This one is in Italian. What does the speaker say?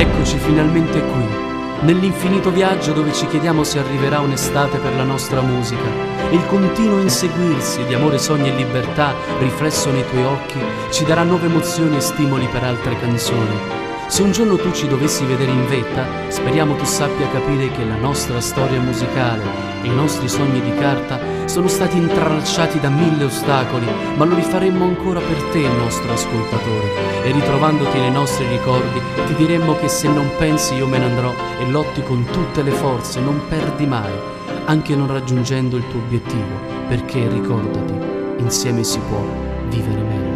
Eccoci finalmente qui, nell'infinito viaggio dove ci chiediamo se arriverà un'estate per la nostra musica. E il continuo inseguirsi di amore, sogni e libertà, riflesso nei tuoi occhi, ci darà nuove emozioni e stimoli per altre canzoni. Se un giorno tu ci dovessi vedere in vetta, speriamo tu sappia capire che la nostra storia musicale e i nostri sogni di carta sono stati intralciati da 1000 ostacoli, ma lo rifaremmo ancora per te, nostro ascoltatore. E ritrovandoti nei nostri ricordi, ti diremmo che se non pensi io me ne andrò e lotti con tutte le forze, non perdi mai, anche non raggiungendo il tuo obiettivo, perché ricordati, insieme si può vivere meglio.